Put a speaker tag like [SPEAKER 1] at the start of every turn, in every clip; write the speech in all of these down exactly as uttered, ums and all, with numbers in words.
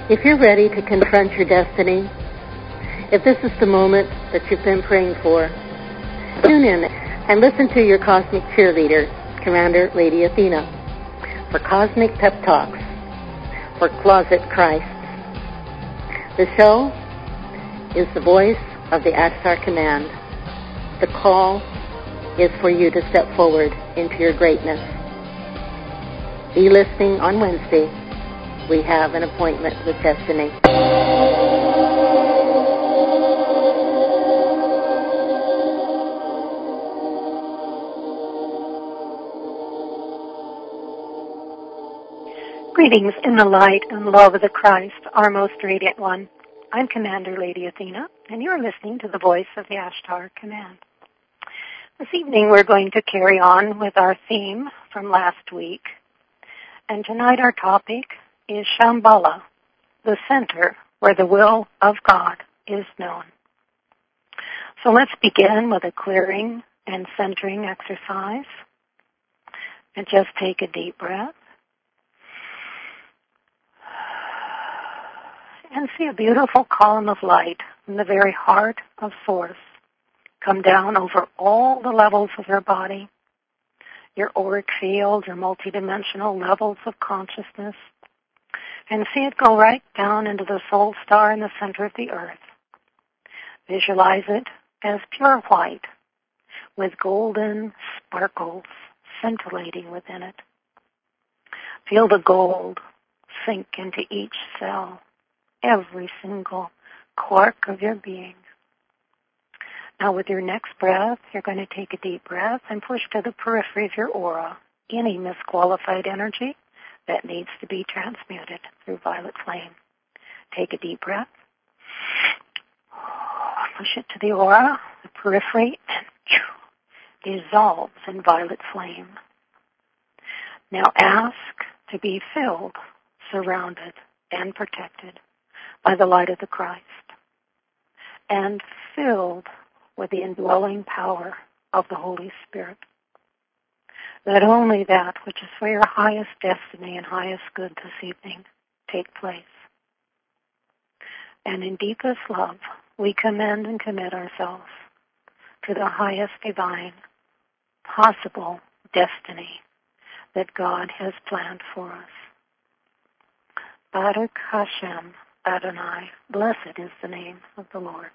[SPEAKER 1] If you're ready to confront your destiny, if this is the moment that you've been praying for, tune in and listen to your cosmic cheerleader, Commander Lady Athena, for Cosmic Pep Talks for Closet Christ. The show is the voice of the Ashtar Command. The call is for you to step forward into your greatness. Be listening on Wednesday. We have an appointment with destiny.
[SPEAKER 2] Greetings in the light and love of the Christ, our most radiant one. I'm Commander Lady Athena, and you're listening to the voice of the Ashtar Command. This evening we're going to carry on with our theme from last week, and tonight our topic is Shambhala, the center where the will of God is known. So let's begin with a clearing and centering exercise. And just take a deep breath. And see a beautiful column of light in the very heart of Source come down over all the levels of your body, your auric field, your multidimensional levels of consciousness, and see it go right down into the soul star in the center of the earth. Visualize it as pure white with golden sparkles scintillating within it. Feel the gold sink into each cell, every single quark of your being. Now with your next breath, you're going to take a deep breath and push to the periphery of your aura any misqualified energy that needs to be transmuted through violet flame. Take a deep breath. Push it to the aura, the periphery, and dissolves in violet flame. Now ask to be filled, surrounded, and protected by the light of the Christ, and filled with the indwelling power of the Holy Spirit, that only that which is for your highest destiny and highest good this evening take place. And in deepest love, we commend and commit ourselves to the highest divine possible destiny that God has planned for us. Baruch Hashem Adonai, blessed is the name of the Lord.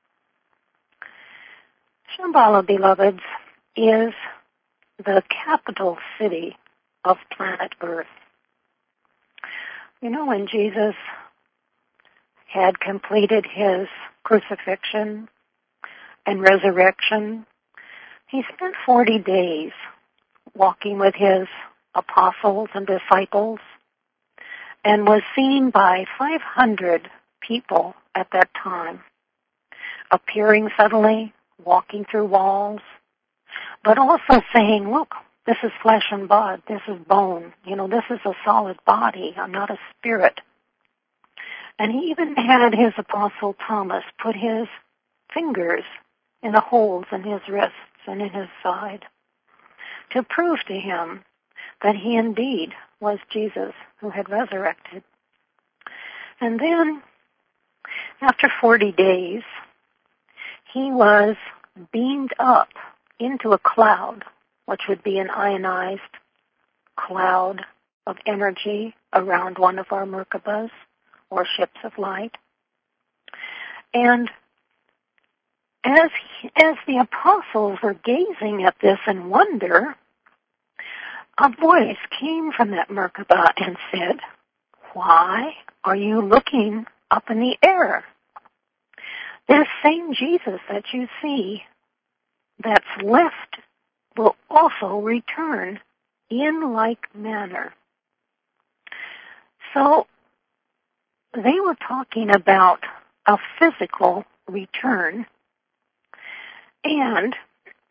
[SPEAKER 2] Shambhala, beloveds, is the capital city of planet Earth. You know, when Jesus had completed his crucifixion and resurrection, he spent forty days walking with his apostles and disciples and was seen by five hundred people at that time, appearing suddenly, walking through walls, but also saying, look, this is flesh and blood, this is bone, you know, this is a solid body, I'm not a spirit. And he even had his apostle Thomas put his fingers in the holes in his wrists and in his side to prove to him that he indeed was Jesus who had resurrected. And then, after forty days, he was beamed up into a cloud, which would be an ionized cloud of energy around one of our Merkabahs, or ships of light. And as, as the apostles were gazing at this in wonder, a voice came from that Merkabah and said, why are you looking up in the air? This same Jesus that you see that's left will also return in like manner. So they were talking about a physical return, and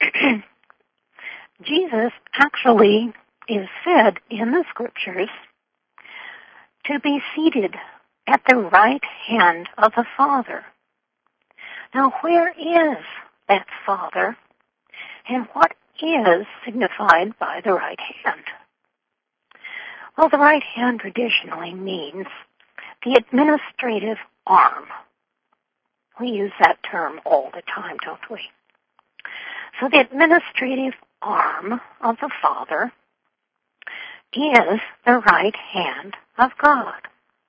[SPEAKER 2] Jesus actually is said in the scriptures to be seated at the right hand of the Father. Now, where is that Father, and what is signified by the right hand? Well, the right hand traditionally means the administrative arm. We use that term all the time, don't we? So the administrative arm of the Father is the right hand of God.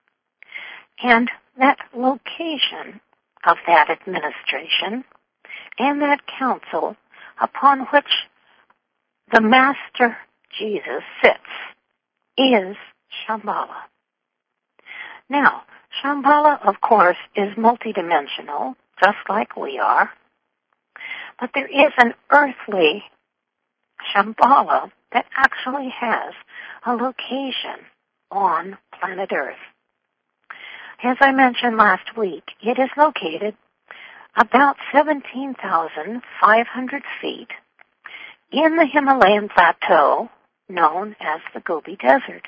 [SPEAKER 2] And that location of that administration and that council upon which the Master Jesus sits is Shambhala. Now, Shambhala, of course, is multidimensional, just like we are, but there is an earthly Shambhala that actually has a location on planet Earth. As I mentioned last week, it is located about seventeen thousand five hundred feet in the Himalayan plateau known as the Gobi Desert.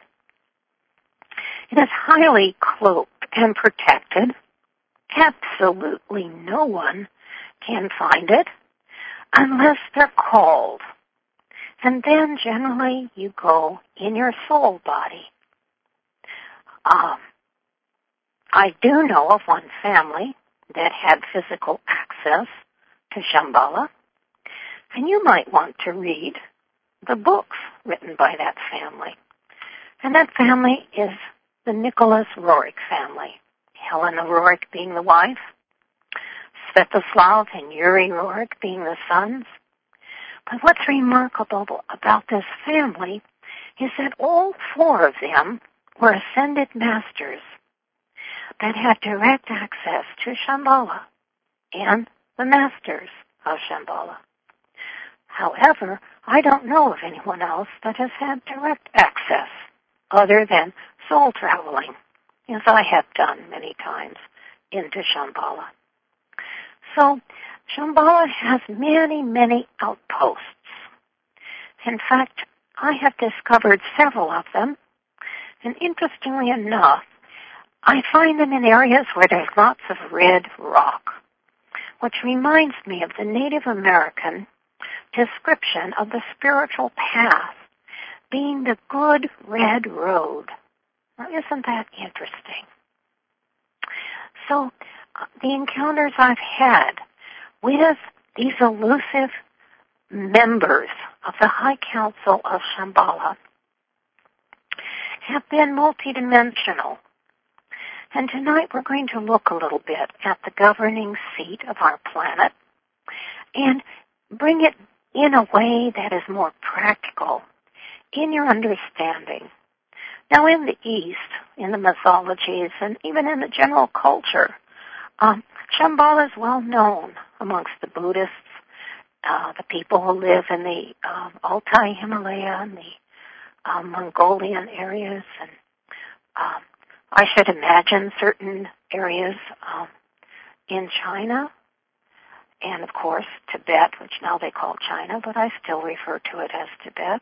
[SPEAKER 2] It is highly cloaked and protected. Absolutely no one can find it unless they're called. And then generally you go in your soul body. Um, I do know of one family that had physical access to Shambhala, and you might want to read the books written by that family. And that family is the Nicholas Roerich family, Helena Roerich being the wife, Svetoslav and Yuri Roerich being the sons. But what's remarkable about this family is that all four of them were ascended masters that had direct access to Shambhala and the masters of Shambhala. However, I don't know of anyone else that has had direct access other than soul traveling, as I have done many times into Shambhala. So, Shambhala has many, many outposts. In fact, I have discovered several of them, and interestingly enough, I find them in areas where there's lots of red rock, which reminds me of the Native American description of the spiritual path being the good red road. Now, isn't that interesting? So, uh, the encounters I've had with these elusive members of the High Council of Shambhala have been multidimensional. And tonight we're going to look a little bit at the governing seat of our planet and bring it in a way that is more practical in your understanding. Now, in the East, in the mythologies, and even in the general culture, um, Shambhala is well known amongst the Buddhists, uh, the people who live in the um, Altai Himalaya and the um, Mongolian areas, and um, I should imagine certain areas um, in China, and of course Tibet, which now they call China, but I still refer to it as Tibet.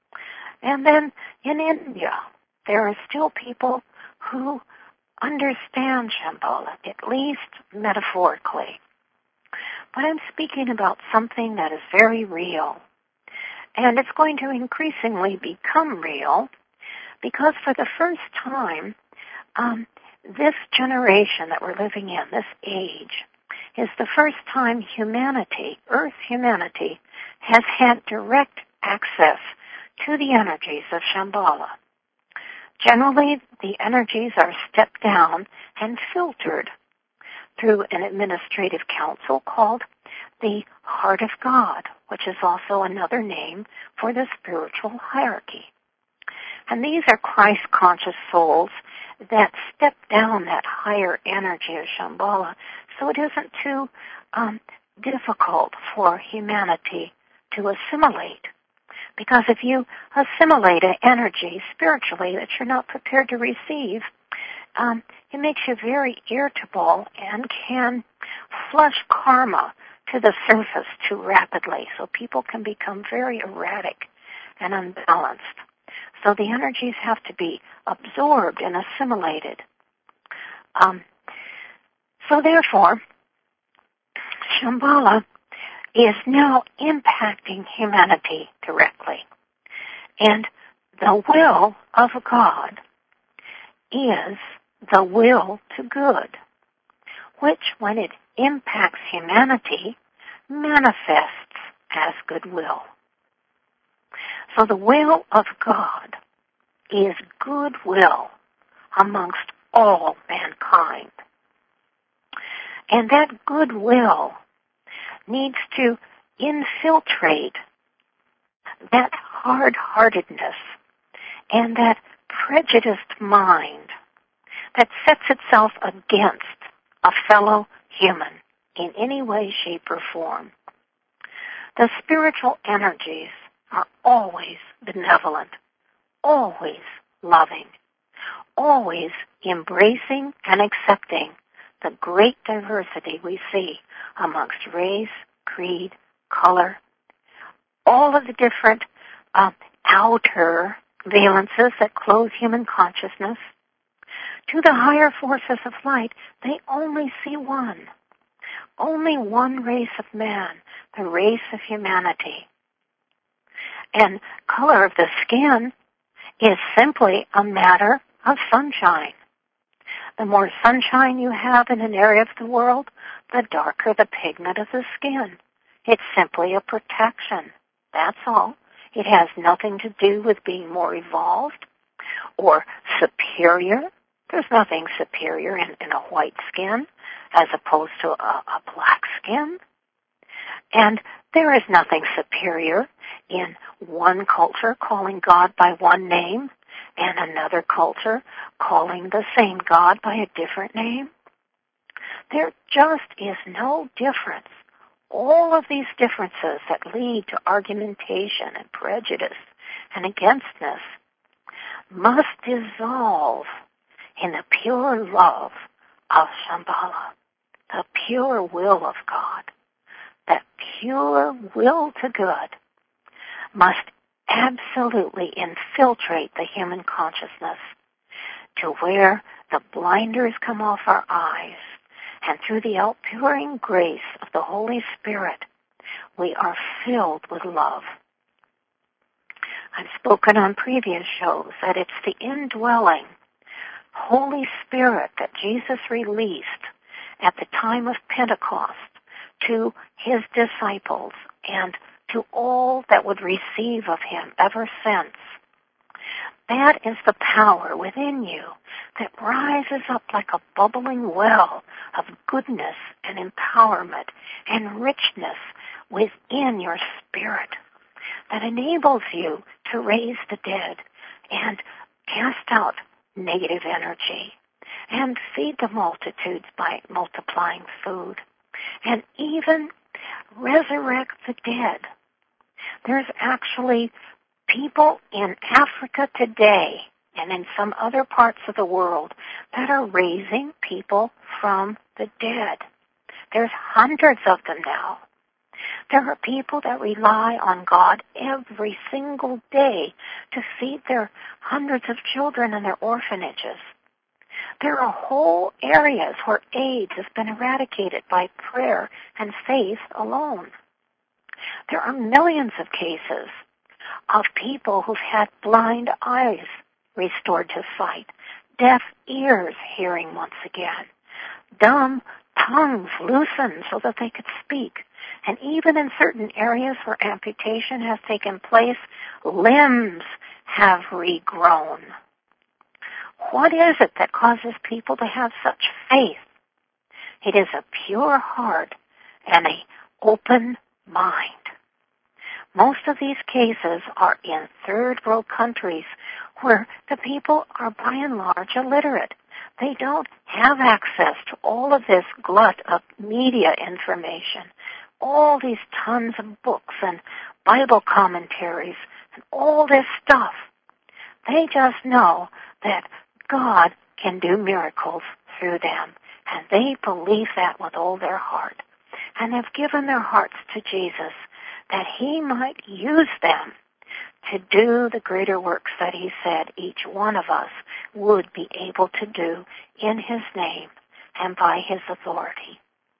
[SPEAKER 2] And then in India, there are still people who understand Shambhala, at least metaphorically. But I'm speaking about something that is very real. And it's going to increasingly become real because for the first time, um, this generation that we're living in, this age, is the first time humanity, Earth humanity, has had direct access to the energies of Shambhala. Generally, the energies are stepped down and filtered through an administrative council called the Heart of God, which is also another name for the spiritual hierarchy. And these are Christ-conscious souls that step down that higher energy of Shambhala so it isn't too um, difficult for humanity to assimilate. Because if you assimilate an energy spiritually that you're not prepared to receive, um, it makes you very irritable and can flush karma to the surface too rapidly. So people can become very erratic and unbalanced. So the energies have to be absorbed and assimilated. Um, so therefore, Shambhala is now impacting humanity directly. And the will of God is the will to good, which, when it impacts humanity, manifests as goodwill. So the will of God is goodwill amongst all mankind. And that goodwill needs to infiltrate that hard-heartedness and that prejudiced mind that sets itself against a fellow human in any way, shape, or form. The spiritual energies are always benevolent, always loving, always embracing and accepting the great diversity we see amongst race, creed, color, all of the different uh, outer valences that clothe human consciousness. To the higher forces of light, they only see one. Only one race of man, the race of humanity. And color of the skin is simply a matter of sunshine. The more sunshine you have in an area of the world, the darker the pigment of the skin. It's simply a protection. That's all. It has nothing to do with being more evolved or superior. There's nothing superior in, in a white skin as opposed to a, a black skin. And there is nothing superior in one culture calling God by one name and another culture calling the same God by a different name. There just is no difference. All of these differences that lead to argumentation and prejudice and againstness must dissolve in the pure love of Shambhala, the pure will of God. That pure will to good must absolutely infiltrate the human consciousness to where the blinders come off our eyes, and through the outpouring grace of the Holy Spirit, we are filled with love. I've spoken on previous shows that it's the indwelling Holy Spirit that Jesus released at the time of Pentecost to his disciples and to all that would receive of him ever since. That is the power within you that rises up like a bubbling well of goodness and empowerment and richness within your spirit that enables you to raise the dead and cast out negative energy and feed the multitudes by multiplying food and even resurrect the dead. There's actually people in Africa today and in some other parts of the world that are raising people from the dead. There's hundreds of them now. There are people that rely on God every single day to feed their hundreds of children in their orphanages. There are whole areas where AIDS has been eradicated by prayer and faith alone. There are millions of cases of people who've had blind eyes restored to sight, deaf ears hearing once again, dumb tongues loosened so that they could speak, and even in certain areas where amputation has taken place, limbs have regrown. What is it that causes people to have such faith? It is a pure heart and an open mind. Most of these cases are in third world countries where the people are by and large illiterate. They don't have access to all of this glut of media information, all these tons of books and Bible commentaries and all this stuff. They just know that God can do miracles through them, and they believe that with all their heart, and have given their hearts to Jesus that he might use them to do the greater works that he said each one of us would be able to do in his name and by his authority.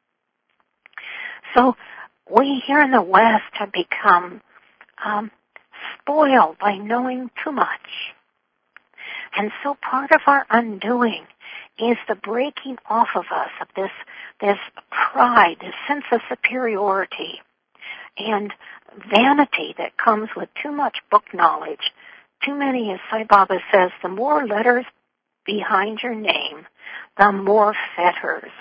[SPEAKER 2] So we here in the West have become um, spoiled by knowing too much. And so part of our undoing is the breaking off of us of this, this pride, this sense of superiority and vanity that comes with too much book knowledge. Too many, as Sai Baba says, the more letters behind your name, the more fetters.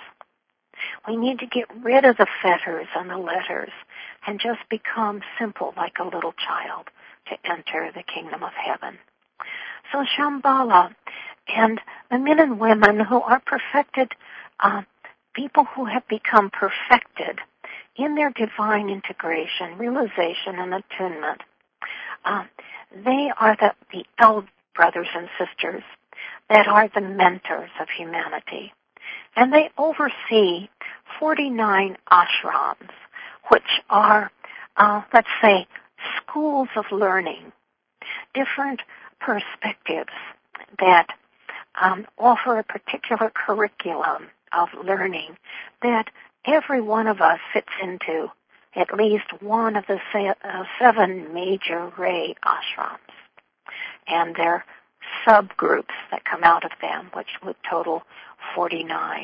[SPEAKER 2] We need to get rid of the fetters and the letters and just become simple like a little child to enter the kingdom of heaven. So Shambhala and the men and women who are perfected, uh, people who have become perfected in their divine integration, realization, and attunement, uh, they are the, the elder brothers and sisters that are the mentors of humanity. And they oversee forty-nine ashrams, which are, uh, let's say, schools of learning, different perspectives that um, offer a particular curriculum of learning that every one of us fits into at least one of the se- uh, seven major Ray ashrams. And their subgroups that come out of them, which would total forty-nine.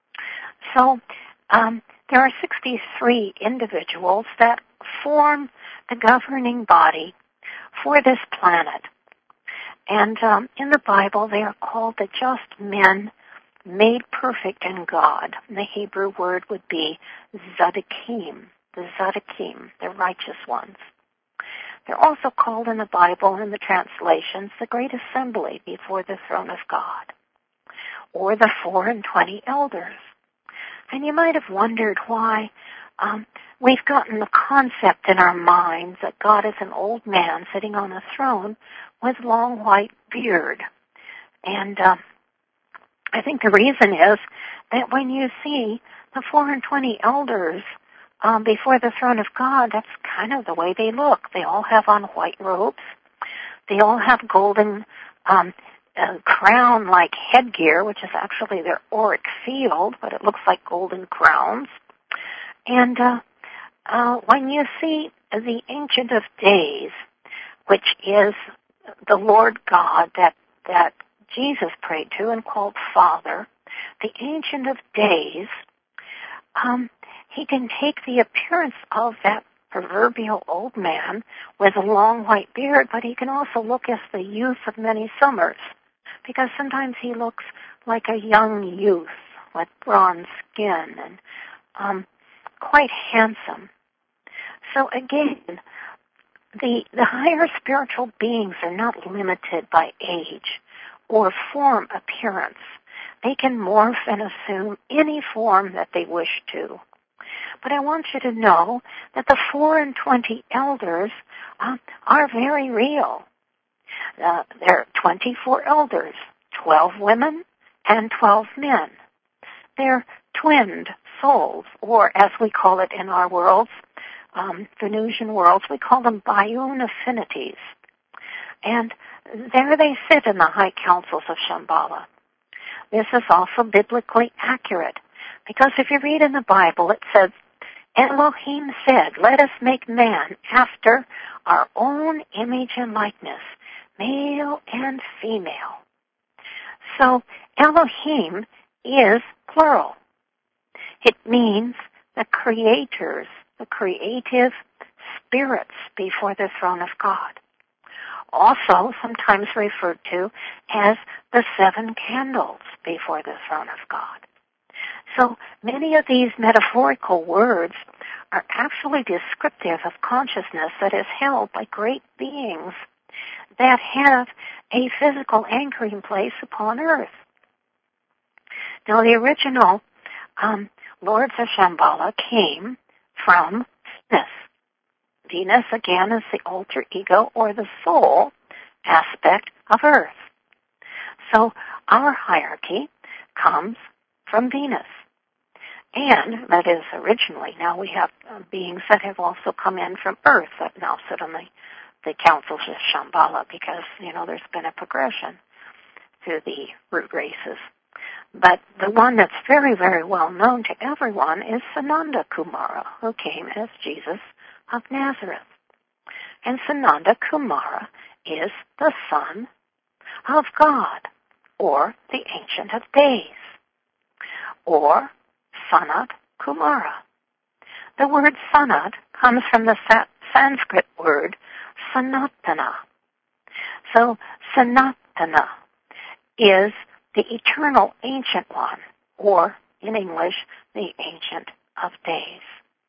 [SPEAKER 2] So um, there are sixty-three individuals that form the governing body for this planet. And um, in the Bible, they are called the just men made perfect in God. And the Hebrew word would be Tzaddikim, the Tzaddikim, the righteous ones. They're also called in the Bible, in the translations, the Great Assembly before the throne of God, or the four and twenty elders. And you might have wondered why um, we've gotten the concept in our minds that God is an old man sitting on a throne with long white beard. And uh, I think the reason is that when you see the four and twenty elders Um, before the throne of God, that's kind of the way they look. They all have on white robes. They all have golden um, uh, crown-like headgear, which is actually their auric field, but it looks like golden crowns. And uh, uh, when you see the Ancient of Days, which is the Lord God that that Jesus prayed to and called Father, the Ancient of Days, um, he can take the appearance of that proverbial old man with a long white beard, but he can also look as the youth of many summers, because sometimes he looks like a young youth with bronze skin and um, quite handsome. So again, the, the higher spiritual beings are not limited by age or form appearance. They can morph and assume any form that they wish to. But I want you to know that the four and twenty elders uh, are very real. Uh, there are twenty-four elders, twelve women and twelve men. They're twinned souls, or as we call it in our worlds, um, Venusian worlds, we call them Bayun affinities. And there they sit in the high councils of Shambhala. This is also biblically accurate, because if you read in the Bible, it says, Elohim said, let us make man after our own image and likeness, male and female. So Elohim is plural. It means the creators, the creative spirits before the throne of God. Also sometimes referred to as the seven candles before the throne of God. So many of these metaphorical words are actually descriptive of consciousness that is held by great beings that have a physical anchoring place upon earth. Now, the original um, Lords of Shambhala came from Venus. Venus, again, is the alter ego or the soul aspect of Earth. So our hierarchy comes from Venus. And, that is originally, now we have uh, beings that have also come in from Earth that now sit on the, the councils of Shambhala because, you know, there's been a progression through the root races. But the one that's very, very well known to everyone is Sananda Kumara, who came as Jesus of Nazareth. And Sananda Kumara is the Son of God, or the Ancient of Days, or Sanat Kumara. The word Sanat comes from the Sa- Sanskrit word Sanatana. So Sanatana is the eternal ancient one, or in English, the Ancient of Days.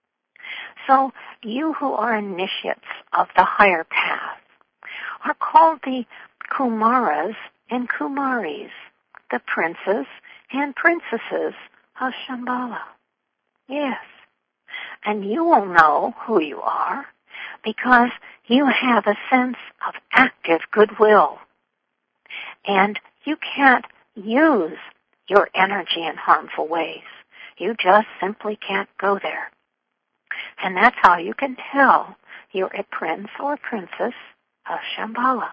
[SPEAKER 2] So you who are initiates of the higher path are called the Kumaras and Kumaris, the princes and princesses of Shambhala. Yes. And you will know who you are because you have a sense of active goodwill. And you can't use your energy in harmful ways. You just simply can't go there. And that's how you can tell you're a prince or princess of Shambhala.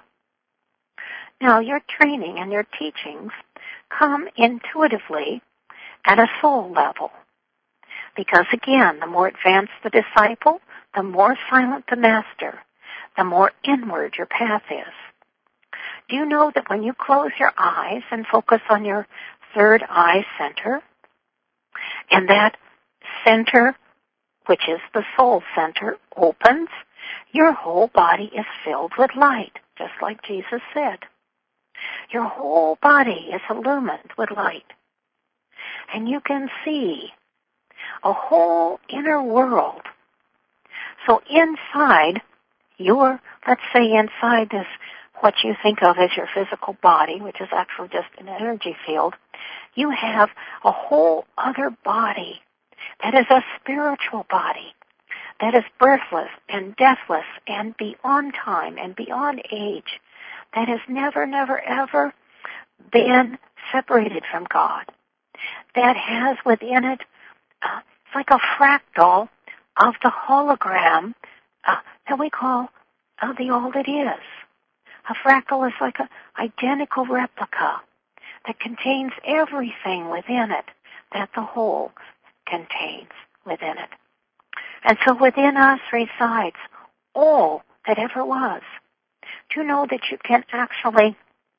[SPEAKER 2] Now, your training and your teachings come intuitively at a soul level. Because again, the more advanced the disciple, the more silent the master, the more inward your path is. Do you know that when you close your eyes and focus on your third eye center, and that center, which is the soul center, opens, your whole body is filled with light, just like Jesus said. Your whole body is illumined with light. And you can see a whole inner world. So inside your, let's say inside this, what you think of as your physical body, which is actually just an energy field, you have a whole other body that is a spiritual body, that is birthless and deathless and beyond time and beyond age, that has never, never, ever been separated from God, that has within it, uh, it's like a fractal of the hologram uh, that we call uh, the all that is. A fractal is like an identical replica that contains everything within it that the whole contains within it. And so within us resides all that ever was. Do you know that you can actually,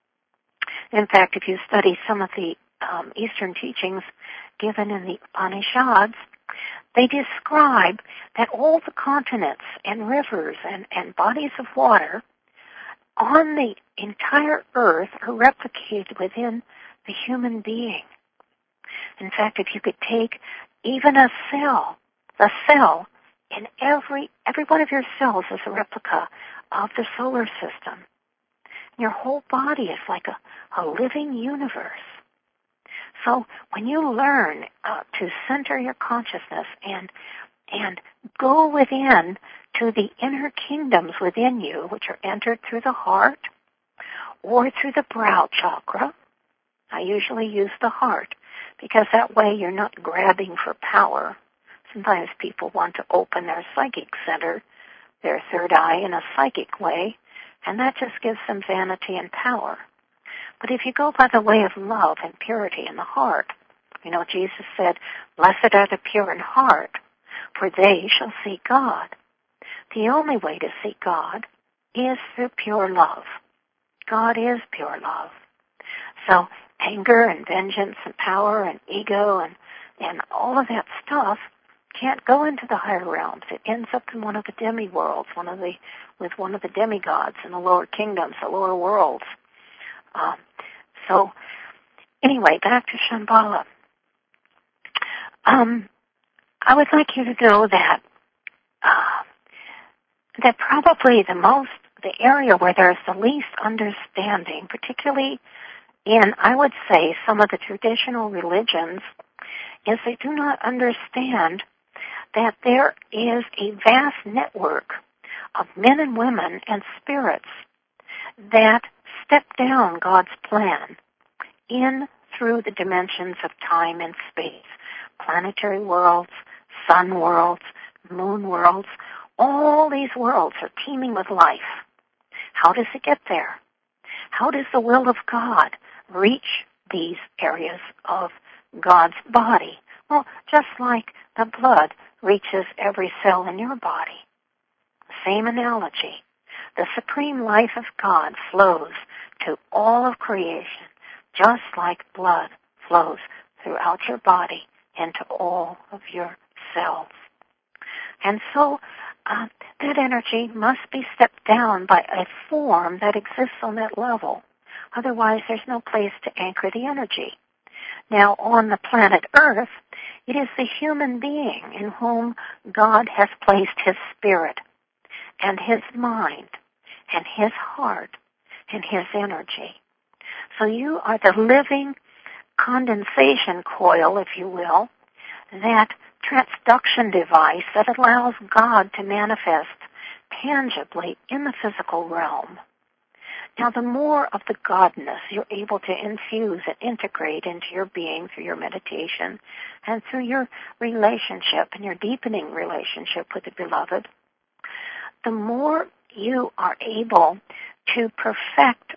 [SPEAKER 2] in fact, if you study some of the um, Eastern teachings given in the Upanishads, they describe that all the continents and rivers and, and bodies of water on the entire earth are replicated within the human being. In fact, if you could take even a cell, the cell in every, every one of your cells is a replica of the solar system. Your whole body is like a, a living universe. So when you learn uh, to center your consciousness and and go within to the inner kingdoms within you, which are entered through the heart or through the brow chakra, I usually use the heart because that way you're not grabbing for power. Sometimes people want to open their psychic center, their third eye, in a psychic way, and that just gives them vanity and power. But if you go by the way of love and purity in the heart, you know, Jesus said, "Blessed are the pure in heart, for they shall see God." The only way to see God is through pure love. God is pure love. So anger and vengeance and power and ego and, and all of that stuff can't go into the higher realms. It ends up in one of the demi-worlds, one of the, with one of the demigods in the lower kingdoms, the lower worlds. Um, so, anyway, back to Shambhala. Um, I would like you to know that uh, that probably the most, the area where there's the least understanding, particularly in, I would say, some of the traditional religions, is they do not understand that there is a vast network of men and women and spirits that step down God's plan in through the dimensions of time and space, planetary worlds, sun worlds, moon worlds. All these worlds are teeming with life. How does it get there? How does the will of God reach these areas of God's body? Well, just like the blood reaches every cell in your body. Same analogy. The supreme life of God flows to all of creation just like blood flows throughout your body into all of your cells. And so uh, that energy must be stepped down by a form that exists on that level. Otherwise, there's no place to anchor the energy. Now, on the planet Earth, it is the human being in whom God has placed His spirit and His mind and His heart and His energy. So you are the living condensation coil, if you will, that transduction device that allows God to manifest tangibly in the physical realm. Now, the more of the godness you're able to infuse and integrate into your being through your meditation and through your relationship and your deepening relationship with the Beloved, the more you are able to perfect,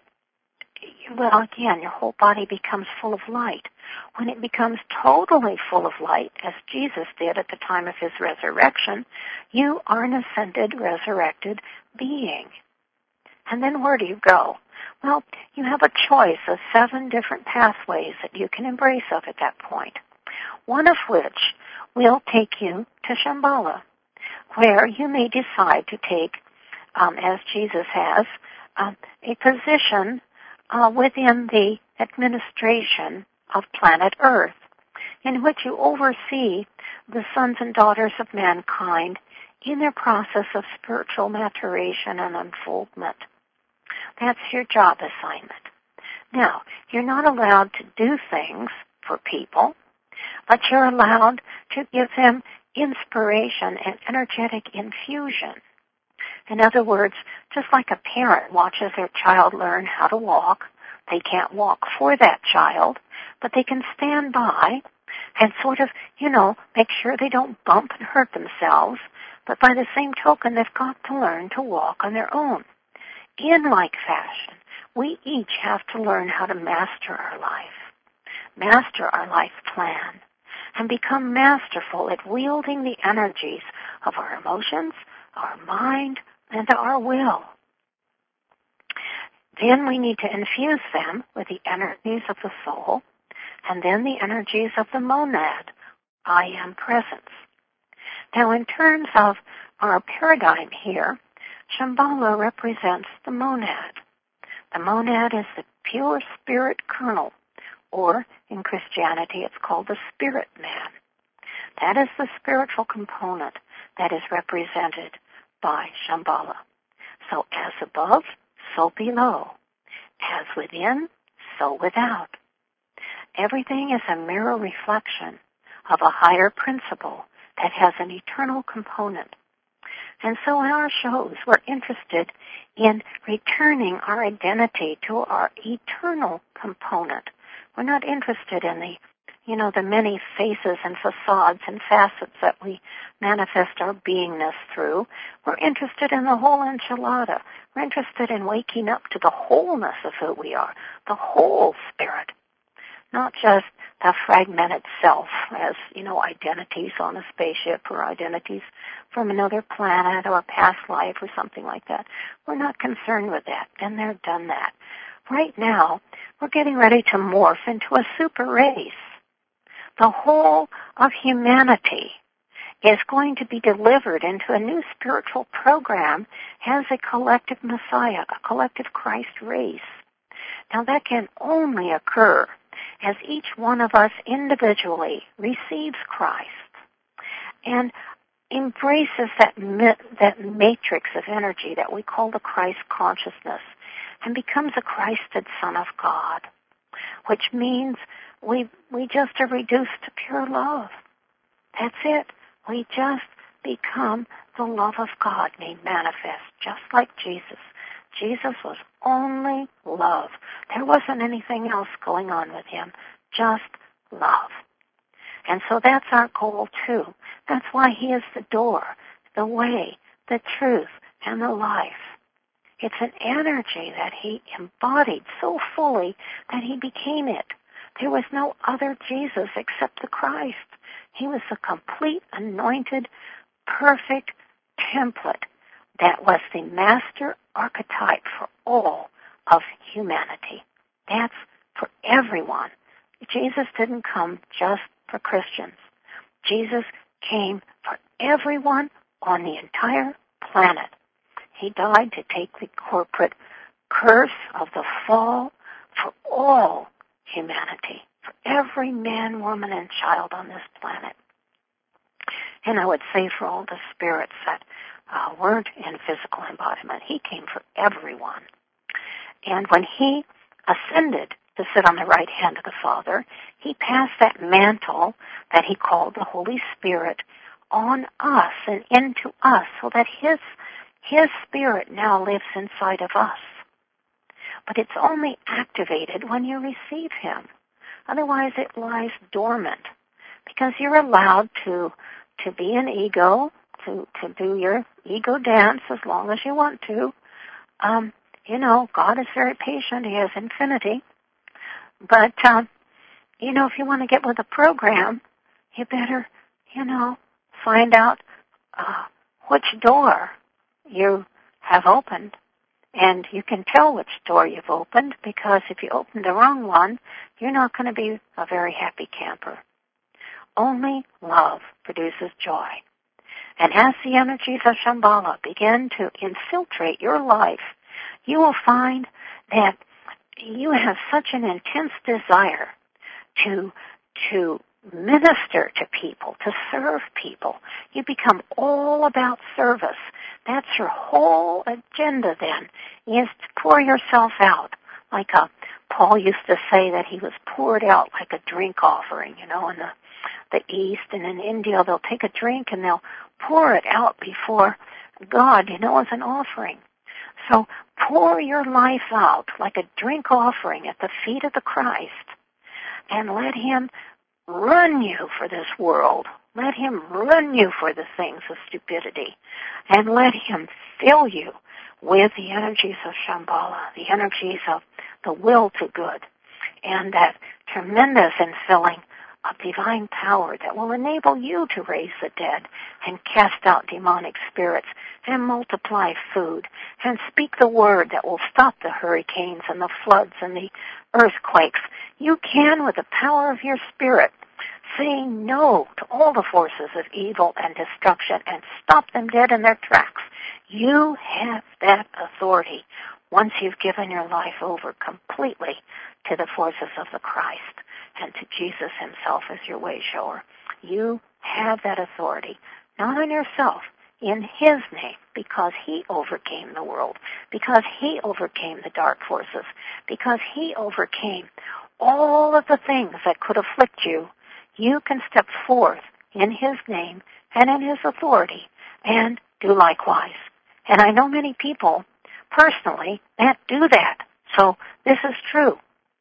[SPEAKER 2] well, again, your whole body becomes full of light. When it becomes totally full of light, as Jesus did at the time of His resurrection, you are an ascended, resurrected being. And then where do you go? Well, you have a choice of seven different pathways that you can embrace of at that point, one of which will take you to Shambhala, where you may decide to take, um, as Jesus has, uh, a position uh, within the administration of planet Earth, in which you oversee the sons and daughters of mankind in their process of spiritual maturation and unfoldment. That's your job assignment. Now, you're not allowed to do things for people, but you're allowed to give them inspiration and energetic infusion. In other words, just like a parent watches their child learn how to walk, they can't walk for that child, but they can stand by and sort of, you know, make sure they don't bump and hurt themselves, but by the same token, they've got to learn to walk on their own. In like fashion, we each have to learn how to master our life, master our life plan, and become masterful at wielding the energies of our emotions, our mind, and our will. Then we need to infuse them with the energies of the soul, and then the energies of the monad, I am presence. Now, in terms of our paradigm here, Shambhala represents the monad. The monad is the pure spirit kernel, or in Christianity it's called the spirit man. That is the spiritual component that is represented by Shambhala. So as above, so below. As within, so without. Everything is a mirror reflection of a higher principle that has an eternal component. And so in our shows, we're interested in returning our identity to our eternal component. We're not interested in the, you know, the many faces and facades and facets that we manifest our beingness through. We're interested in the whole enchilada. We're interested in waking up to the wholeness of who we are, the whole spirit, not just the fragmented self as, you know, identities on a spaceship or identities from another planet or a past life or something like that. We're not concerned with that. Been there, done that. Right now, we're getting ready to morph into a super race. The whole of humanity is going to be delivered into a new spiritual program as a collective Messiah, a collective Christ race. Now that can only occur as each one of us individually receives Christ and embraces that that matrix of energy that we call the Christ consciousness and becomes a Christed Son of God, which means we we just are reduced to pure love. That's it. We just become the love of God made manifest, just like Jesus. Jesus was only love. There wasn't anything else going on with him, just love. And so that's our goal too. That's why he is the door, the way, the truth, and the life. It's an energy that he embodied so fully that he became it. There was no other Jesus except the Christ. He was the complete, anointed, perfect template that was the master archetype for all of humanity. That's for every Jesus didn't come just for Christians. Jesus came for everyone on the entire planet. He died to take the corporate curse of the fall for all humanity, for every man, woman, and child on this planet. And I would say for all the spirits that uh, weren't in physical embodiment. He came for everyone. And when he ascended to sit on the right hand of the Father, he passed that mantle that he called the Holy Spirit on us and into us, so that his his Spirit now lives inside of us. But it's only activated when you receive him. Otherwise it lies dormant, because you're allowed to to be an ego, to, to do your ego dance as long as you want to. Um, you know, God is very patient. He has infinity. But, um, you know, if you want to get with the program, you better, you know, find out uh, which door you have opened. And you can tell which door you've opened, because if you open the wrong one, you're not going to be a very happy camper. Only love produces joy. And as the energies of Shambhala begin to infiltrate your life, you will find that you have such an intense desire to to minister to people, to serve people. You become all about service. That's your whole agenda then, is to pour yourself out. Like a, Paul used to say that he was poured out like a drink offering, you know, in the, the East and in India they'll take a drink and they'll pour it out before God, you know, as an offering. So pour your life out like a drink offering at the feet of the Christ, and let him run you for this world. Let him run you for the things of stupidity, and let him fill you with the energies of Shambhala, the energies of the will to good, and that tremendous infilling of divine power that will enable you to raise the dead and cast out demonic spirits and multiply food and speak the word that will stop the hurricanes and the floods and the earthquakes. You can, with the power of your spirit, say no to all the forces of evil and destruction and stop them dead in their tracks. You have that authority once you've given your life over completely to the forces of the Christ and to Jesus himself as your way shower. You have that authority, not on yourself, in his name, because he overcame the world, because he overcame the dark forces, because he overcame all of the things that could afflict you. You can step forth in his name and in his authority and do likewise. And I know many people personally that do that. So this is true.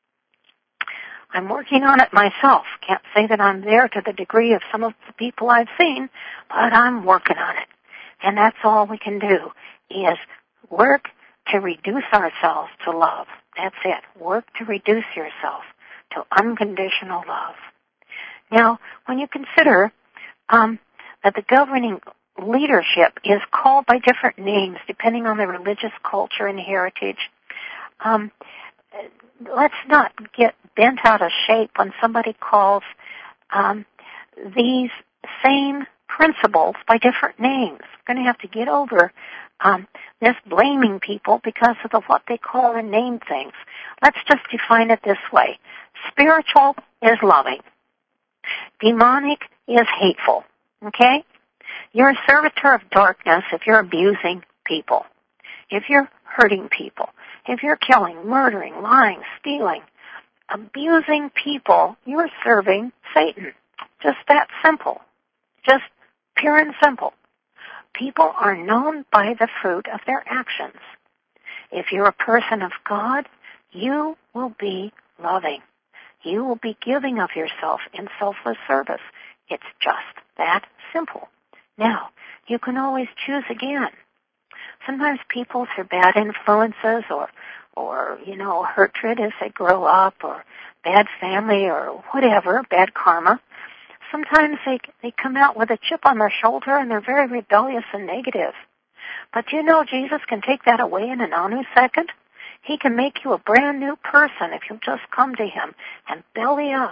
[SPEAKER 2] I'm working on it myself. Can't say that I'm there to the degree of some of the people I've seen, but I'm working on it. And that's all we can do, is work to reduce ourselves to love. That's it. Work to reduce yourself to unconditional love. Now, when you consider um, that the governing leadership is called by different names depending on the religious culture and heritage, um, let's not get bent out of shape when somebody calls um, these same principles by different names. We're going to have to get over um, this blaming people because of the, what they call and name things. Let's just define it this way. Spiritual is loving. Demonic is hateful. Okay? You're a servitor of darkness if you're abusing people, if you're hurting people, if you're killing, murdering, lying, stealing, abusing people, you're serving Satan. Just that simple. Just pure and simple. People are known by the fruit of their actions. If you're a person of God, you will be loving. You will be giving of yourself in selfless service. It's just that simple. Now, you can always choose again. Sometimes people through bad influences or, or, you know, hatred as they grow up, or bad family or whatever, bad karma, sometimes they, they come out with a chip on their shoulder and they're very rebellious and negative. But you know, Jesus can take that away in a nanosecond. He can make you a brand new person if you'll just come to him and belly up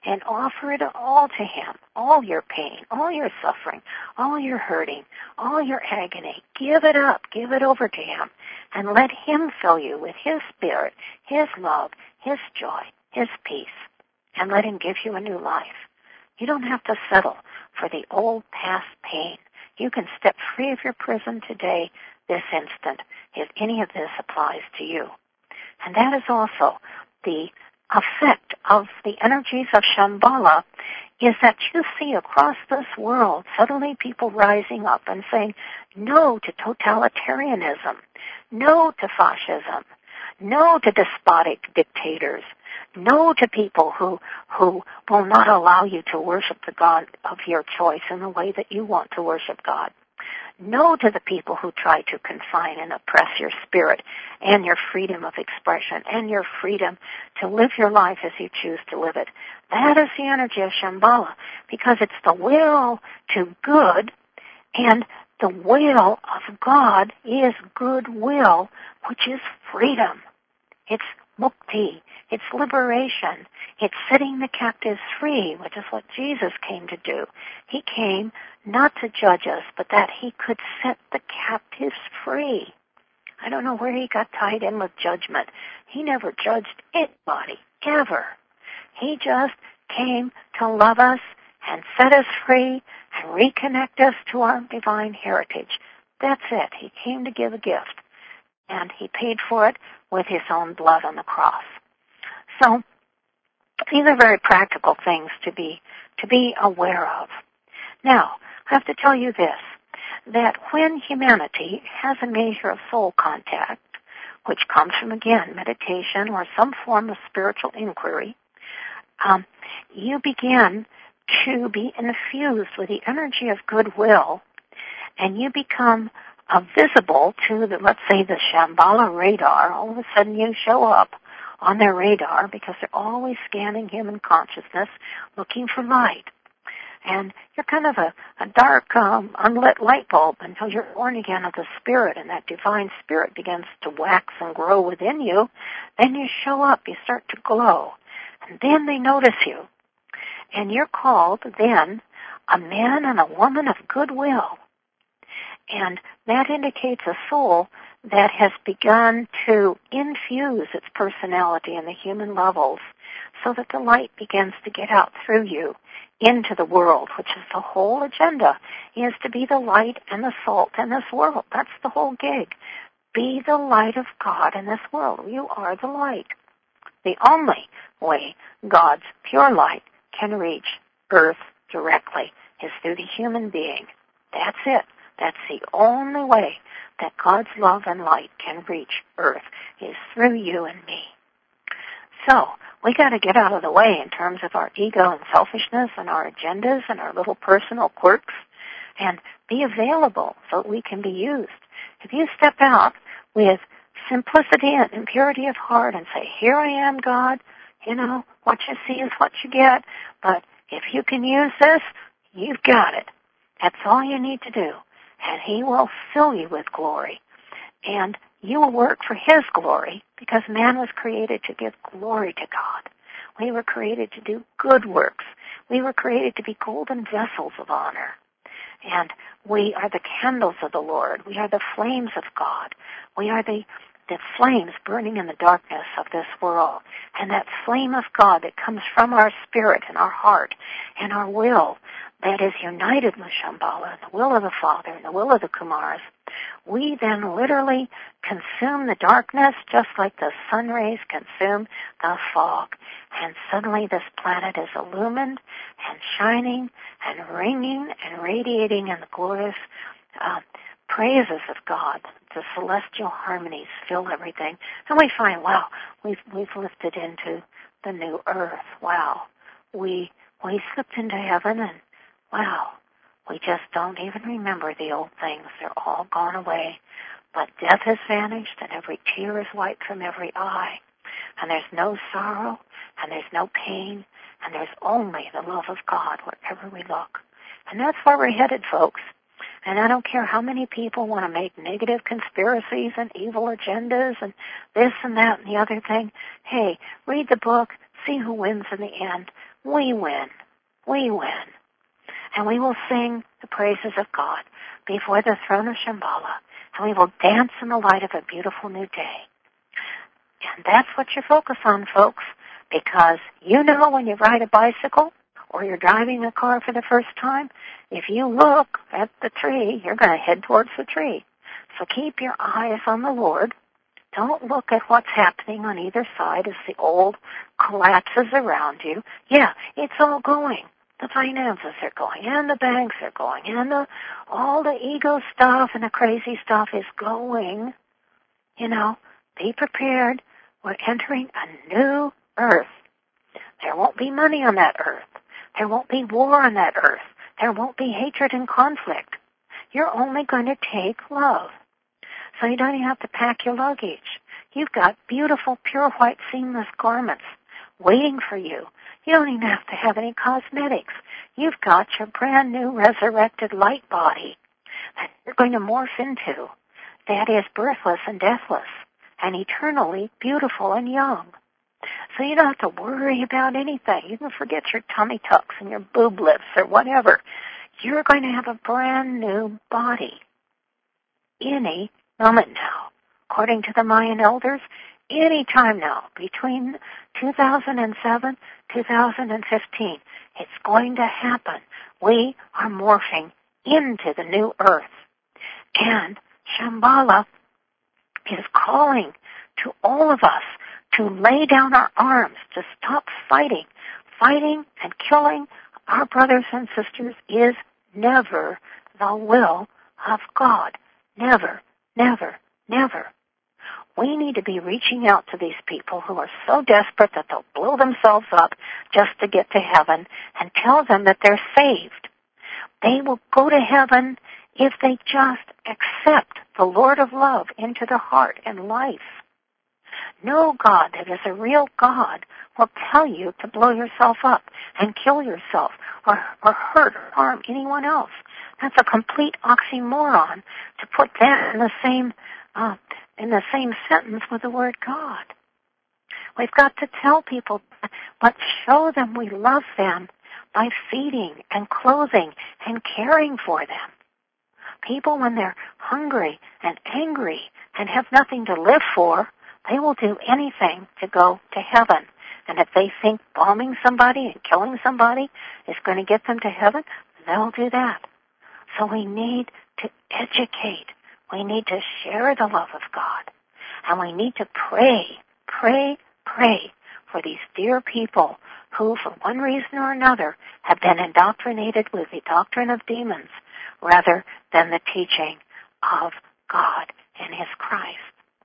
[SPEAKER 2] and offer it all to Him, all your pain, all your suffering, all your hurting, all your agony. Give it up. Give it over to Him, and let Him fill you with His Spirit, His love, His joy, His peace, and let Him give you a new life. You don't have to settle for the old past pain. You can step free of your prison today, this instant, if any of this applies to you. And that is also the effect of the energies of Shambhala, is that you see across this world suddenly people rising up and saying no to totalitarianism, no to fascism, no to despotic dictators, no to people who who will not allow you to worship the God of your choice in the way that you want to worship God. No to the people who try to confine and oppress your spirit and your freedom of expression and your freedom to live your life as you choose to live it. That is the energy of Shambhala, because it's the will to good, and the will of God is goodwill, which is freedom. It's mukti. It's liberation. It's setting the captives free, which is what Jesus came to do. He came not to judge us, but that He could set the captives free. I don't know where He got tied in with judgment. He never judged anybody, ever. He just came to love us and set us free and reconnect us to our divine heritage. That's it. He came to give a gift, and He paid for it with His own blood on the cross. So these are very practical things to be to be aware of. Now, I have to tell you this, that when humanity has a measure of soul contact, which comes from, again, meditation or some form of spiritual inquiry, um, you begin to be infused with the energy of goodwill, and you become uh, visible to, the, let's say, the Shambhala radar. All of a sudden you show up on their radar, because they're always scanning human consciousness, looking for light. And you're kind of a, a dark, um, unlit light bulb until you're born again of the Spirit, and that divine Spirit begins to wax and grow within you. Then you show up, you start to glow, and then they notice you. And you're called, then, a man and a woman of goodwill. And that indicates a soul that has begun to infuse its personality in the human levels, so that the light begins to get out through you into the world, which is the whole agenda, is to be the light and the salt in this world. That's the whole gig. Be the light of God in this world. You are the light. The only way God's pure light can reach earth directly is through the human being. That's it. That's the only way that God's love and light can reach earth, is through you and me. So, we got to get out of the way in terms of our ego and selfishness and our agendas and our little personal quirks, and be available so that we can be used. If you step out with simplicity and purity of heart and say, here I am, God, you know, what you see is what you get, but if you can use this, you've got it. That's all you need to do. And He will fill you with glory. And you will work for His glory, because man was created to give glory to God. We were created to do good works. We were created to be golden vessels of honor. And we are the candles of the Lord. We are the flames of God. We are the, the flames burning in the darkness of this world. And that flame of God that comes from our spirit and our heart and our will, that is united with Shambhala, and the will of the Father and the will of the Kumars, we then literally consume the darkness just like the sun rays consume the fog. And suddenly this planet is illumined and shining and ringing and radiating in the glorious uh, praises of God. The celestial harmonies fill everything. And we find, wow, we've, we've lifted into the new earth. Wow. We, we slipped into heaven, and wow, we just don't even remember the old things. They're all gone away. But death has vanished, and every tear is wiped from every eye. And there's no sorrow, and there's no pain, and there's only the love of God wherever we look. And that's where we're headed, folks. And I don't care how many people want to make negative conspiracies and evil agendas and this and that and the other thing. Hey, read the book, see who wins in the end. we win. We win. And we will sing the praises of God before the throne of Shambhala, and we will dance in the light of a beautiful new day. And that's what you focus on, folks, because you know when you ride a bicycle or you're driving a car for the first time, if you look at the tree, you're going to head towards the tree. So keep your eyes on the Lord. Don't look at what's happening on either side as the old collapses around you. Yeah, it's all going. The finances are going, and the banks are going, and the, all the ego stuff and the crazy stuff is going. You know, be prepared. We're entering a new earth. There won't be money on that earth. There won't be war on that earth. There won't be hatred and conflict. You're only going to take love. So you don't even have to pack your luggage. You've got beautiful, pure white seamless garments waiting for you. You don't even have to have any cosmetics. You've got your brand new resurrected light body that you're going to morph into. That is birthless and deathless and eternally beautiful and young. So you don't have to worry about anything. You can forget your tummy tucks and your boob lifts or whatever. You're going to have a brand new body any moment now. According to the Mayan elders, any time now, between two thousand seven, two thousand fifteen, it's going to happen. We are morphing into the new earth. And Shambhala is calling to all of us to lay down our arms, to stop fighting. Fighting and killing our brothers and sisters is never the will of God. Never, never, never. We need to be reaching out to these people who are so desperate that they'll blow themselves up just to get to heaven and tell them that they're saved. They will go to heaven if they just accept the Lord of love into their heart and life. No God that is a real God will tell you to blow yourself up and kill yourself or, or hurt or harm anyone else. That's a complete oxymoron to put that in the same uh, in the same sentence with the word God. We've got to tell people, but show them we love them by feeding and clothing and caring for them. People, when they're hungry and angry and have nothing to live for, they will do anything to go to heaven. And if they think bombing somebody and killing somebody is going to get them to heaven, they'll do that. So we need to educate. We need to share the love of God. And we need to pray, pray, pray for these dear people who, for one reason or another, have been indoctrinated with the doctrine of demons rather than the teaching of God and His Christ.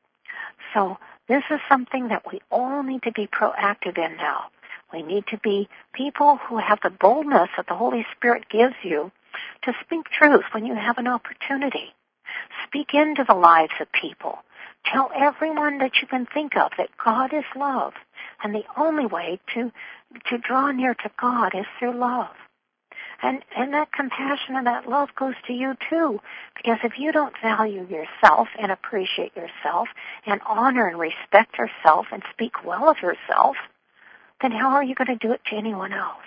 [SPEAKER 2] So this is something that we all need to be proactive in now. We need to be people who have the boldness that the Holy Spirit gives you to speak truth when you have an opportunity. Speak into the lives of people. Tell everyone that you can think of that God is love, and the only way to to draw near to God is through love. And and that compassion and that love goes to you too, because if you don't value yourself and appreciate yourself and honor and respect yourself and speak well of yourself, then how are you going to do it to anyone else?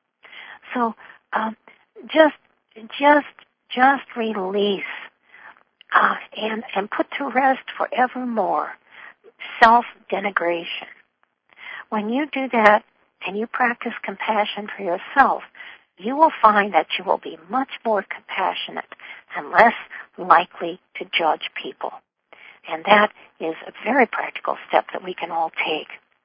[SPEAKER 2] So um, just just just release uh, and and put to rest forevermore self-denigration. When you do that and you practice compassion for yourself, you will find that you will be much more compassionate and less likely to judge people. And that is a very practical step that we can all take.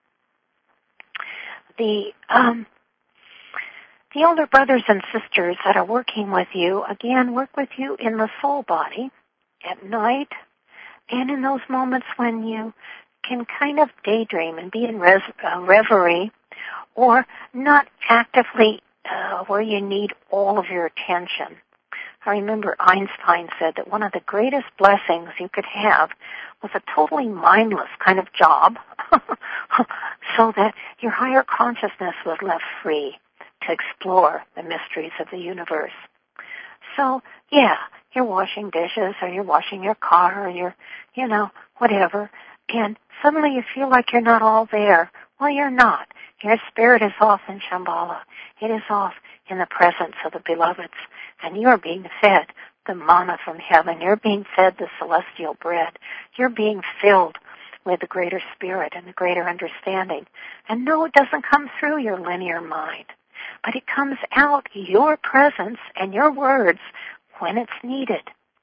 [SPEAKER 2] The um, the older brothers and sisters that are working with you, again, work with you in the soul body at night and in those moments when you can kind of daydream and be in res- uh, reverie or not actively Uh, where you need all of your attention. I remember Einstein said that one of the greatest blessings you could have was a totally mindless kind of job so that your higher consciousness was left free to explore the mysteries of the universe. So, yeah, you're washing dishes or you're washing your car or you're, you know, whatever, and suddenly you feel like you're not all there. Well, you're not. Your spirit is off in Shambhala. It is off in the presence of the beloveds. And you are being fed the manna from heaven. You're being fed the celestial bread. You're being filled with the greater spirit and the greater understanding. And no, it doesn't come through your linear mind, but it comes out your presence and your words when it's needed.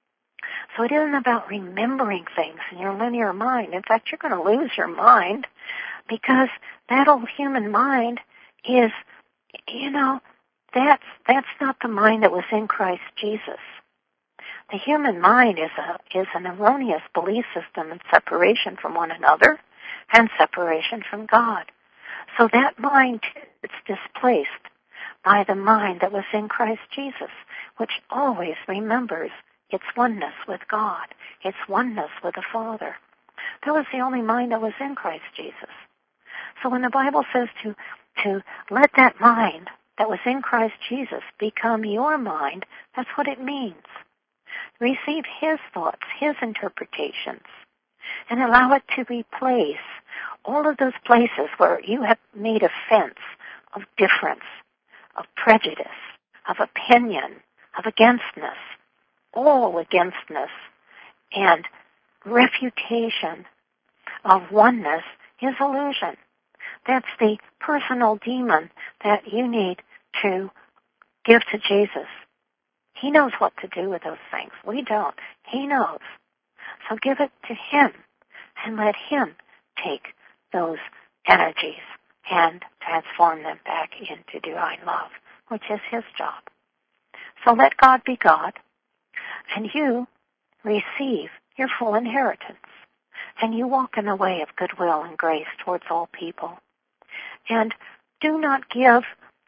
[SPEAKER 2] So it isn't about remembering things in your linear mind. In fact, you're going to lose your mind because that old human mind is, you know, that's, that's not the mind that was in Christ Jesus. The human mind is a, is an erroneous belief system in separation from one another and separation from God. So that mind is displaced by the mind that was in Christ Jesus, which always remembers its oneness with God, its oneness with the Father. That was the only mind that was in Christ Jesus. So when the Bible says to, to let that mind that was in Christ Jesus become your mind, that's what it means. Receive His thoughts, His interpretations, and allow it to replace all of those places where you have made a fence of difference, of prejudice, of opinion, of againstness, all againstness, and refutation of oneness is illusion. That's the personal demon that you need to give to Jesus. He knows what to do with those things. We don't. He knows. So give it to Him and let Him take those energies and transform them back into divine love, which is His job. So let God be God, and you receive your full inheritance, and you walk in the way of goodwill and grace towards all people. And do not give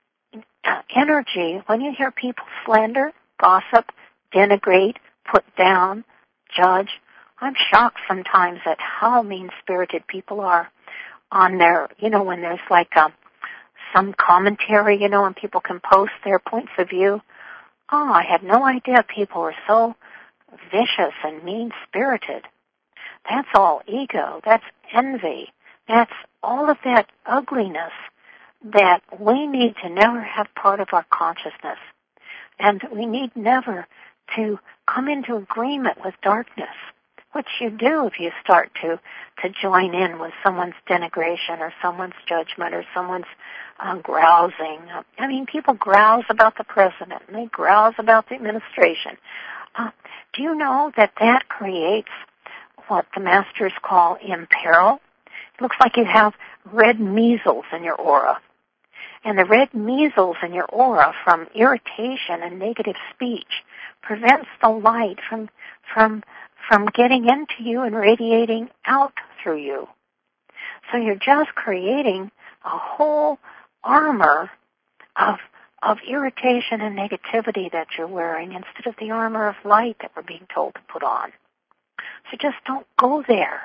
[SPEAKER 2] uh, energy when you hear people slander, gossip, denigrate, put down, judge. I'm shocked sometimes at how mean-spirited people are on their, you know, when there's like a, some commentary, you know, and people can post their points of view. Oh, I had no idea people were so vicious and mean-spirited. That's all ego. That's envy. That's all of that ugliness that we need to never have part of our consciousness. And we need never to come into agreement with darkness, which you do if you start to, to join in with someone's denigration or someone's judgment or someone's um, grousing. I mean, people grouse about the president and they grouse about the administration. Uh, do you know that that creates what the masters call imperil? It looks like you have red measles in your aura. And the red measles in your aura from irritation and negative speech prevents the light from from from getting into you and radiating out through you. So you're just creating a whole armor of of irritation and negativity that you're wearing instead of the armor of light that we're being told to put on. So just don't go there.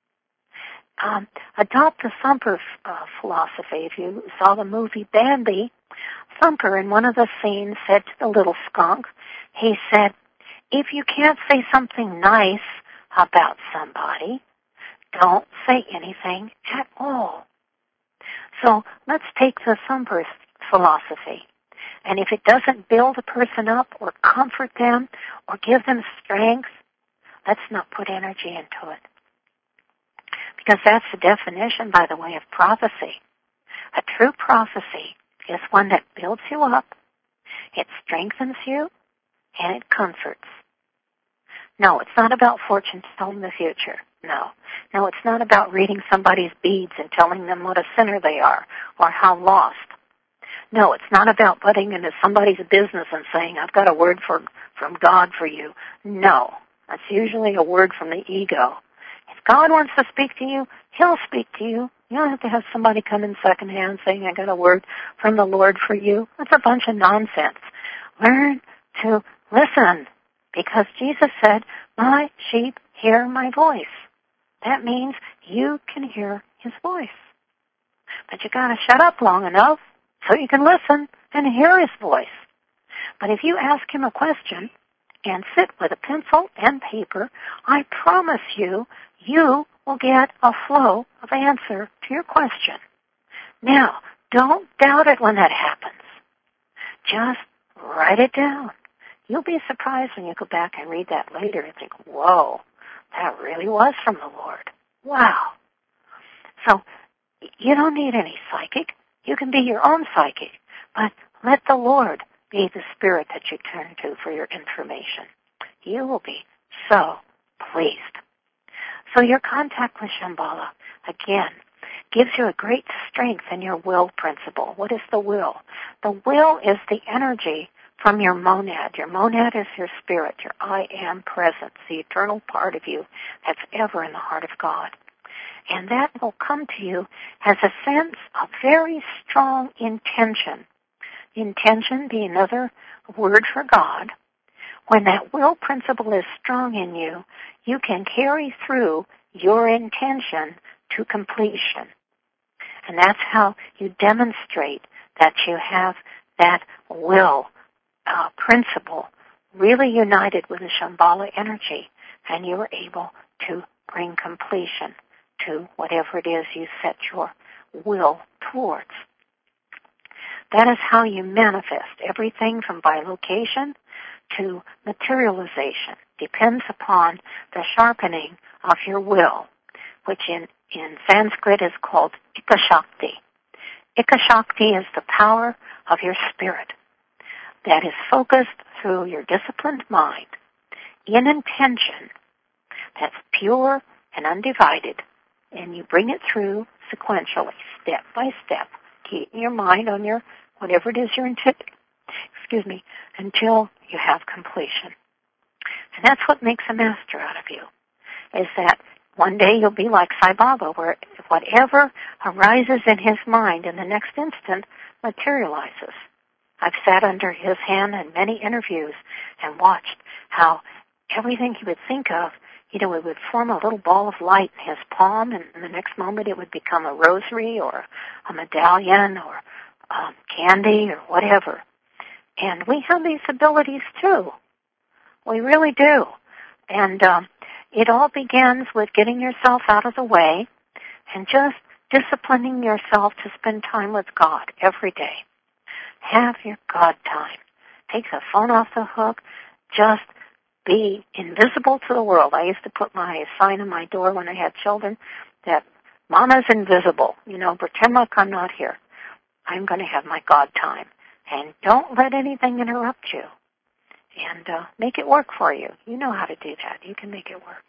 [SPEAKER 2] Um, adopt the Thumper uh, philosophy. If you saw the movie Bambi, Thumper in one of the scenes said to the little skunk, he said, if you can't say something nice about somebody, don't say anything at all. So let's take the Thumper philosophy. And if it doesn't build a person up or comfort them or give them strength, let's not put energy into it. Because that's the definition, by the way, of prophecy. A true prophecy is one that builds you up, it strengthens you, and it comforts. No, it's not about fortune telling the future. No. No, it's not about reading somebody's beads and telling them what a sinner they are or how lost. No, it's not about butting into somebody's business and saying, I've got a word for, from God for you. No, that's usually a word from the ego. If God wants to speak to you, He'll speak to you. You don't have to have somebody come in secondhand saying, I got a word from the Lord for you. That's a bunch of nonsense. Learn to listen, because Jesus said, my sheep hear my voice. That means you can hear His voice. But you got to shut up long enough so you can listen and hear His voice. But if you ask Him a question and sit with a pencil and paper, I promise you, you will get a flow of answer to your question. Now, don't doubt it when that happens. Just write it down. You'll be surprised when you go back and read that later and think, whoa, that really was from the Lord. Wow. So you don't need any psychic. You can be your own psychic, but let the Lord be the spirit that you turn to for your information. You will be so pleased. So your contact with Shambhala, again, gives you a great strength in your will principle. What is the will? The will is the energy from your monad. Your monad is your spirit, your I am presence, the eternal part of you that's ever in the heart of God. And that will come to you as a sense of very strong intention. Intention being another word for God. When that will principle is strong in you, you can carry through your intention to completion. And that's how you demonstrate that you have that will uh, principle really united with the Shambhala energy, and you are able to bring completion to whatever it is you set your will towards. That is how you manifest. Everything from bilocation to materialization depends upon the sharpening of your will, which in, in Sanskrit is called Ikashakti. Ikashakti is the power of your spirit that is focused through your disciplined mind in intention that's pure and undivided, and you bring it through sequentially, step by step, keeping your mind on your whatever it is you're intending, excuse me, until you have completion. And that's what makes a master out of you, is that one day you'll be like Sai Baba, where whatever arises in his mind in the next instant materializes. I've sat under his hand in many interviews and watched how everything he would think of, you know, it would form a little ball of light in his palm, and in the next moment it would become a rosary or a medallion or um, candy or whatever. And we have these abilities too. We really do. And um, it all begins with getting yourself out of the way and just disciplining yourself to spend time with God every day. Have your God time. Take the phone off the hook. Just be invisible to the world. I used to put my sign on my door when I had children that Mama's invisible. You know, pretend like I'm not here. I'm going to have my God time. And don't let anything interrupt you. And uh, make it work for you. You know how to do that. You can make it work.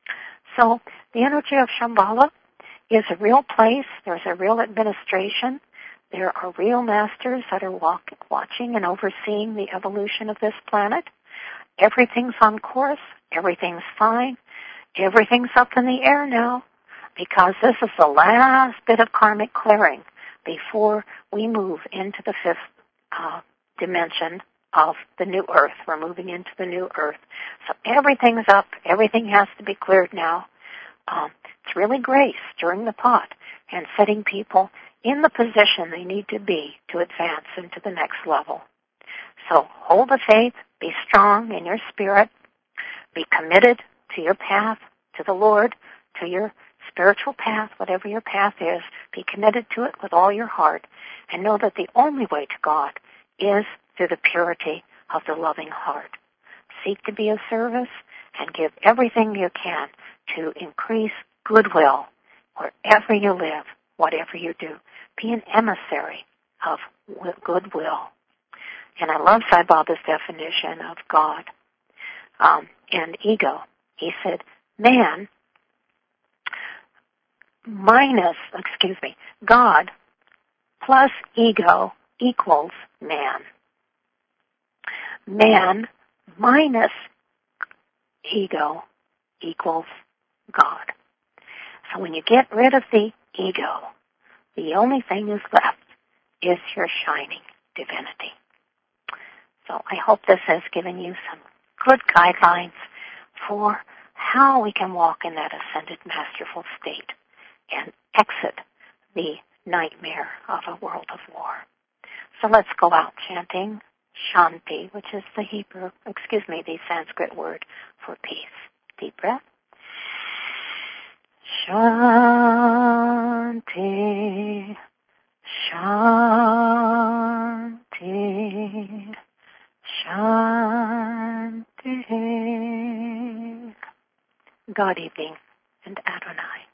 [SPEAKER 2] So the energy of Shambhala is a real place. There's a real administration. There are real masters that are walk, watching and overseeing the evolution of this planet. Everything's on course. Everything's fine. Everything's up in the air now, because this is the last bit of karmic clearing before we move into the fifth uh, dimension of the new earth. We're moving into the new earth. So everything's up. Everything has to be cleared now. Um, it's really grace, stirring the pot and setting people in the position they need to be to advance into the next level. So hold the faith, be strong in your spirit, be committed to your path, to the Lord, to your spiritual path, whatever your path is, be committed to it with all your heart, and know that the only way to God is through the purity of the loving heart. Seek to be of service and give everything you can to increase goodwill wherever you live, whatever you do. Be an emissary of goodwill. And I love Sai Baba's definition of God um, and ego. He said, man minus, excuse me, God plus ego equals man. Man minus ego equals God. So when you get rid of the ego, the only thing is left is your shining divinity. So I hope this has given you some good guidelines for how we can walk in that ascended masterful state and exit the nightmare of a world of war. So let's go out chanting Shanti, which is the Hebrew, excuse me, the Sanskrit word for peace. Deep breath. Shanti, Shanti. God evening, and Adonai.